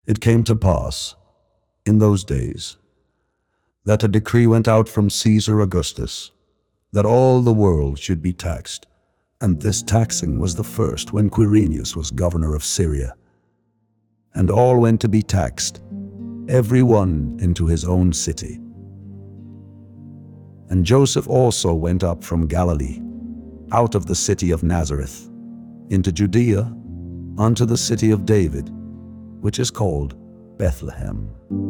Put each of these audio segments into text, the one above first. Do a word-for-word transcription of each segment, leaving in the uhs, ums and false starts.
It came to pass, in those days, that a decree went out from Caesar Augustus, that all the world should be taxed, and this taxing was the first when Quirinius was governor of Syria. And all went to be taxed, every one into his own city. And Joseph also went up from Galilee, out of the city of Nazareth, into Judea, unto the city of David, which is called Bethlehem,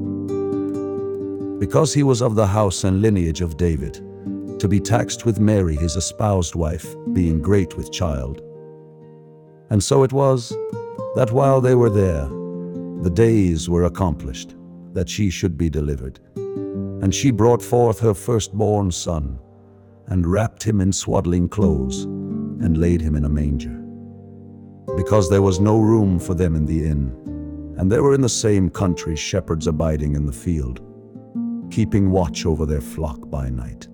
because he was of the house and lineage of David, to be taxed with Mary his espoused wife, being great with child. And so it was, that while they were there, the days were accomplished, that she should be delivered. And she brought forth her firstborn son, and wrapped him in swaddling clothes, and laid him in a manger, because there was no room for them in the inn. And there were in the same country shepherds abiding in the field, keeping watch over their flock by night.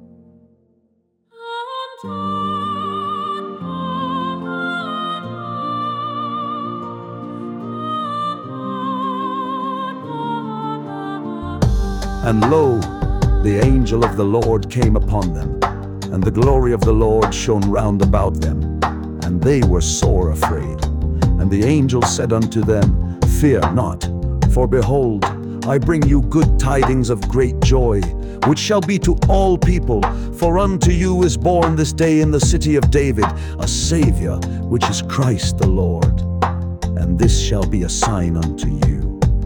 And lo, the angel of the Lord came upon them, and the glory of the Lord shone round about them, and they were sore afraid. And the angel said unto them, Fear not, for behold, I bring you good tidings of great joy, which shall be to all people. For unto you is born this day in the city of David a Savior, which is Christ the Lord. And this shall be a sign unto you.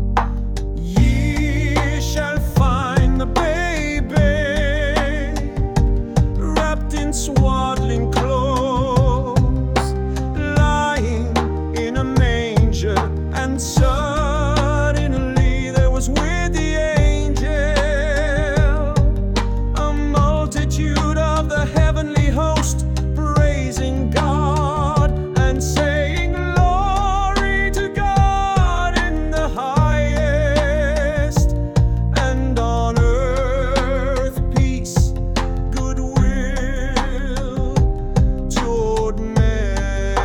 Ye shall find the baby wrapped in swaddling clothes, lying in a manger. And suddenly there was with the angel a multitude of the heavenly host, praising God and saying, Glory to God in the highest, and on earth peace, goodwill toward men.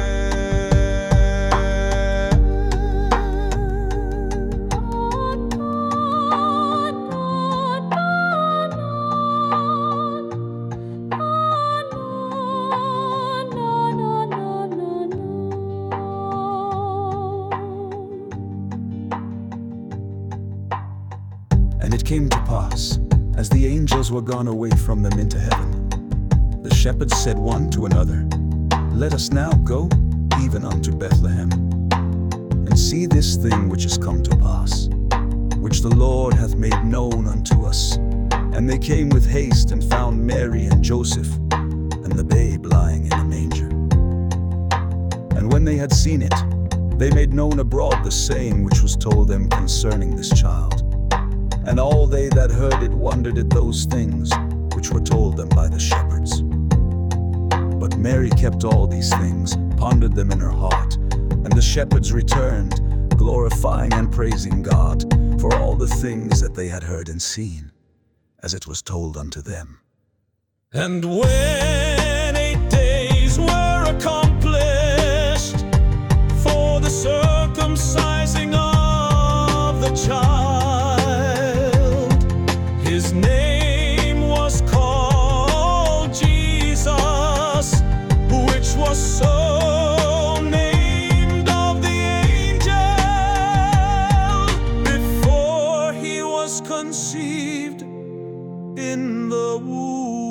And it came to pass, as the angels were gone away from them into heaven, the shepherds said one to another, Let us now go even unto Bethlehem, and see this thing which is come to pass, which the Lord hath made known unto us. And they came with haste, and found Mary and Joseph, and the babe lying in a manger. And when they had seen it, they made known abroad the saying which was told them concerning this child. And all they that heard it wondered at those things which were told them by the shepherds. But Mary kept all these things, pondered them in her heart. And the shepherds returned, glorifying and praising God for all the things that they had heard and seen, as it was told unto them. And when eight days were accomplished for the circumcising of the child, his name was called Jesus, which was so named of the angel before he was conceived in the womb.